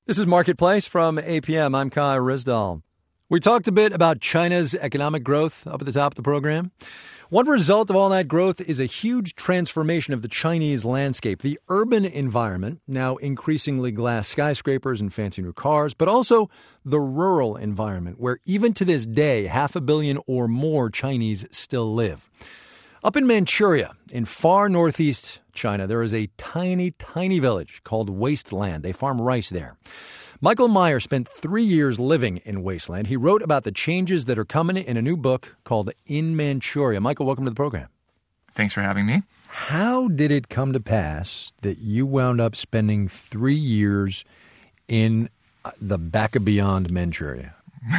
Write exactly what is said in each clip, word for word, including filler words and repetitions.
This is Marketplace from A P M. I'm Kai Risdall. We talked a bit about China's economic growth up at the top of the program. One result of all that growth is a huge transformation of the Chinese landscape. The urban environment, now increasingly glass skyscrapers and fancy new cars, but also the rural environment, where even to this day, half a billion or more Chinese still live. Up in Manchuria, in far northeast China, there is a tiny, tiny village called Wasteland. They farm rice there. Michael Meyer spent three years living in Wasteland. He wrote about the changes that are coming in a new book called In Manchuria. Michael, welcome to the program. Thanks for having me. How did it come to pass that you wound up spending three years in the back of beyond Manchuria?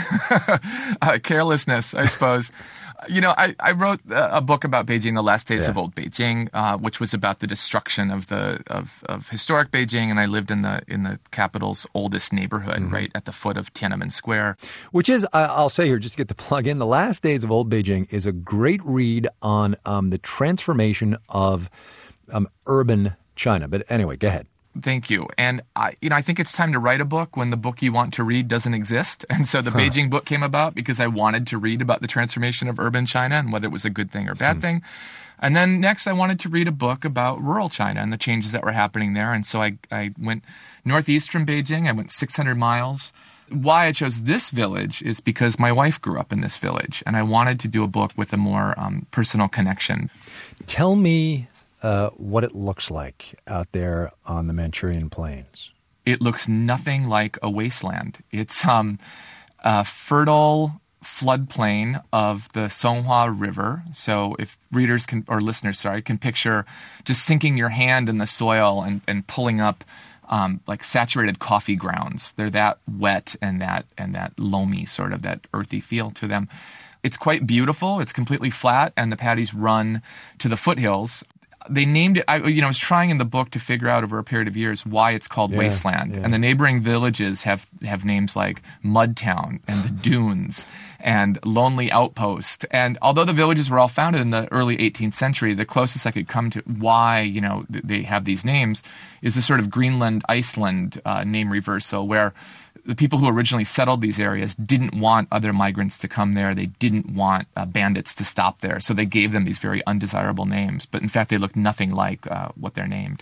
uh, carelessness, I suppose. You know, I, I wrote a book about Beijing, The Last Days yeah. of Old Beijing, uh, which was about the destruction of the of, of historic Beijing, and I lived in the in the capital's oldest neighborhood, mm-hmm. right at the foot of Tiananmen Square. Which is, I'll say here, just to get the plug in, The Last Days of Old Beijing is a great read on um, the transformation of um, urban China. But anyway, go ahead. Thank you. And I, you know, I think it's time to write a book when the book you want to read doesn't exist. And so the huh. Beijing book came about because I wanted to read about the transformation of urban China and whether it was a good thing or bad hmm. thing. And then next I wanted to read a book about rural China and the changes that were happening there. And so I, I went northeast from Beijing. I went six hundred miles. Why I chose this village is because my wife grew up in this village, and I wanted to do a book with a more um, personal connection. Tell me Uh, what it looks like out there on the Manchurian plains. It looks nothing like a wasteland. It's um, a fertile floodplain of the Songhua River. So if readers can, or listeners, sorry, can picture just sinking your hand in the soil and, and pulling up um, like saturated coffee grounds. They're that wet and that and that loamy, sort of that earthy feel to them. It's quite beautiful. It's completely flat, and the paddies run to the foothills. They named it, I, you know, I was trying in the book to figure out over a period of years why it's called yeah, Wasteland. Yeah. And the neighboring villages have, have names like Mudtown and the Dunes and Lonely Outpost. And although the villages were all founded in the early eighteenth century, the closest I could come to why, you know, they have these names is this sort of Greenland, Iceland uh, name reversal, where the people who originally settled these areas didn't want other migrants to come there. They didn't want uh, bandits to stop there. So they gave them these very undesirable names. But in fact, they look nothing like uh, what they're named.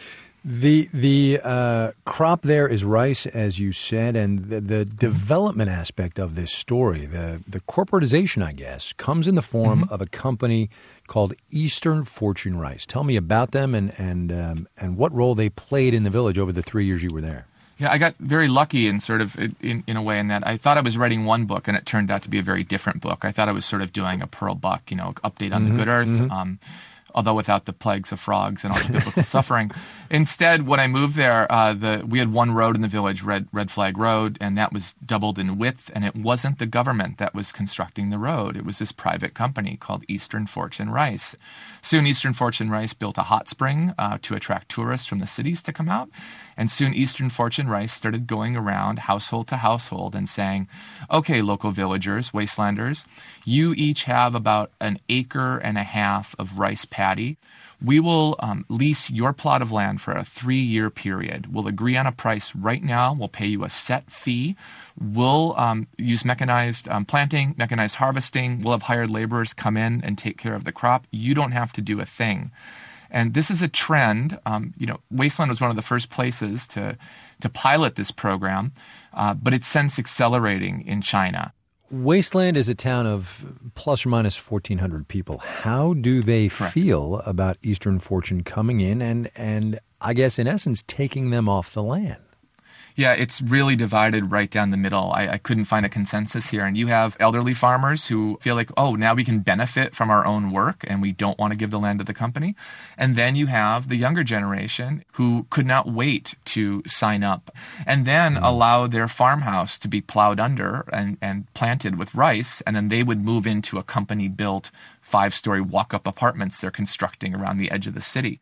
The the uh, crop there is rice, as you said, and the, the development aspect of this story, the, the corporatization, I guess, comes in the form mm-hmm. of a company called Eastern Fortune Rice. Tell me about them and, and, um, and what role they played in the village over the three years you were there. Yeah, I got very lucky in sort of in, in a way in that I thought I was writing one book, and it turned out to be a very different book. I thought I was sort of doing a Pearl Buck, you know, update on mm-hmm, the good earth, mm-hmm. um, although without the plagues of frogs and all the biblical suffering. Instead, when I moved there, uh, the we had one road in the village, Red Red Flag Road, and that was doubled in width, and it wasn't the government that was constructing the road. It was this private company called Eastern Fortune Rice. Soon, Eastern Fortune Rice built a hot spring uh, to attract tourists from the cities to come out. And soon Eastern Fortune Rice started going around household to household and saying, okay, local villagers, wastelanders, you each have about an acre and a half of rice paddy. We will um, lease your plot of land for a three-year period. We'll agree on a price right now. We'll pay you a set fee. We'll um, use mechanized um, planting, mechanized harvesting. We'll have hired laborers come in and take care of the crop. You don't have to do a thing. And this is a trend. Um, you know, Wasteland was one of the first places to to pilot this program, uh, but it's since accelerating in China. Wasteland is a town of plus or minus fourteen hundred people. How do they Correct. feel about Eastern Fortune coming in and, and I guess, in essence, taking them off the land? Yeah, it's really divided right down the middle. I, I couldn't find a consensus here. And you have elderly farmers who feel like, oh, now we can benefit from our own work and we don't want to give the land to the company. And then you have the younger generation who could not wait to sign up and then mm-hmm. allow their farmhouse to be plowed under and, and planted with rice. And then they would move into a company-built five-story walk-up apartments they're constructing around the edge of the city.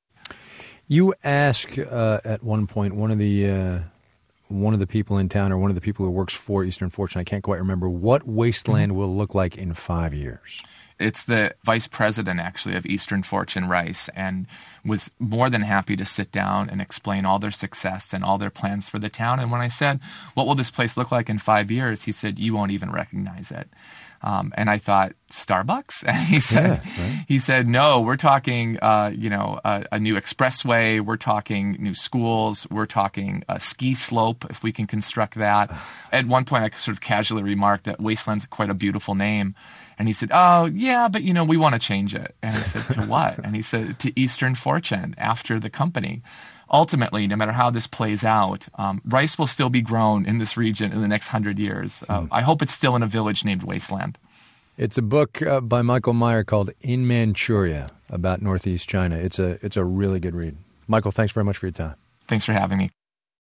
You ask uh, at one point one of the... Uh one of the people in town or one of the people who works for Eastern Fortune, I can't quite remember, what Wasteland will look like in five years. It's the vice president, actually, of Eastern Fortune Rice, and was more than happy to sit down and explain all their success and all their plans for the town. And when I said, what will this place look like in five years? He said, you won't even recognize it. Um, and I thought, Starbucks? And he said, yeah, right. he said, no, we're talking, uh, you know, a, a new expressway. We're talking new schools. We're talking a ski slope, if we can construct that. At one point, I sort of casually remarked that Wasteland's quite a beautiful name. And he said, oh, yeah, but, you know, we want to change it. And I said, to what? And he said, to Eastern Fortune, after the company. Ultimately, no matter how this plays out, um, rice will still be grown in this region in the next hundred years. Uh, mm. I hope it's still in a village named Wasteland. It's a book uh, by Michael Meyer called In Manchuria about Northeast China. It's a it's a really good read. Michael, thanks very much for your time. Thanks for having me.